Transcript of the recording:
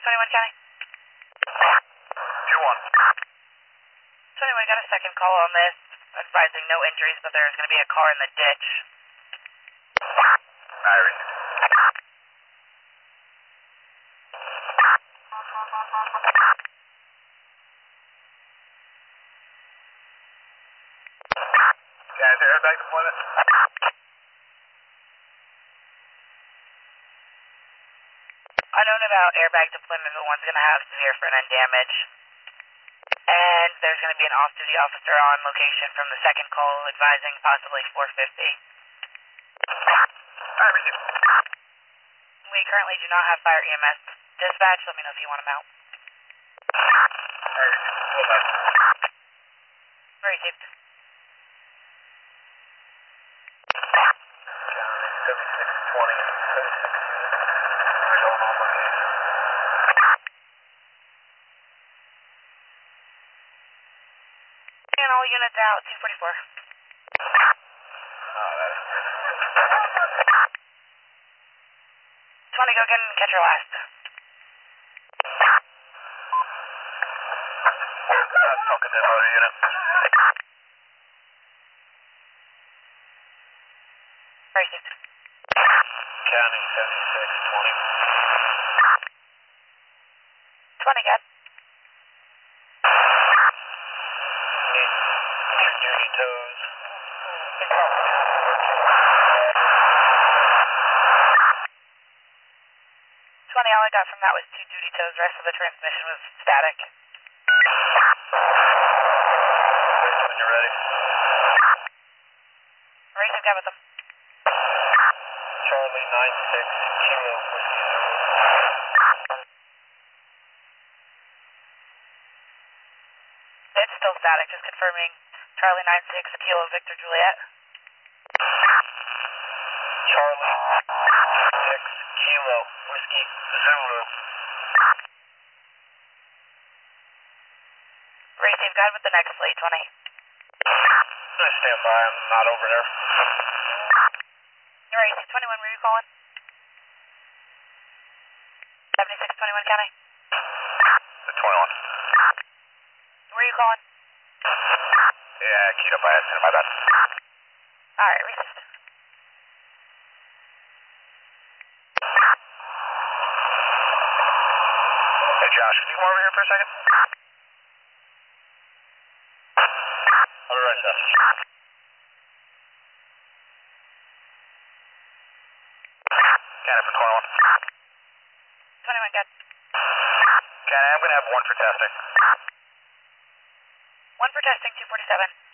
21 County. 2-1. 21, got a second call on this, advising no injuries, but there's going to be a car in the ditch. Iris. Yeah, is there airbag deployment? Unknown about airbag deployment, but one's going to have severe front end damage. And there's going to be an off-duty officer on location from the second call, advising possibly 450. Alright, received. We currently do not have fire EMS. Dispatch, let me know if you want them out. Alright, received. Go ahead. Received. County 7620. 76. We're going on location. And all units out, 244. That is good. 20, go again and catch your last. Talking to another unit. Received. County 7620. 20, good. Need two duty tows. 20, all I got from that was 2 duty tows, the rest of the transmission was static. When you're ready. Racing, got with them. Charlie 96 Kilo Whiskey Zulu. It's still static, just confirming. Charlie 96, Kilo Victor Juliet. Charlie 6 Kilo Whiskey Zulu. Racing, guide with the next fleet, 20. I stand by, I'm not over there. Racing, 21, where are you calling? 7621 County. The 21. Where are you calling? Yeah, keyed up by accident, my bad. Alright, received. Hey Josh, can you come over here for a second? I'll be right there. County for 21. 21, good. County, I'm going to have one for testing. 1 for testing, 247.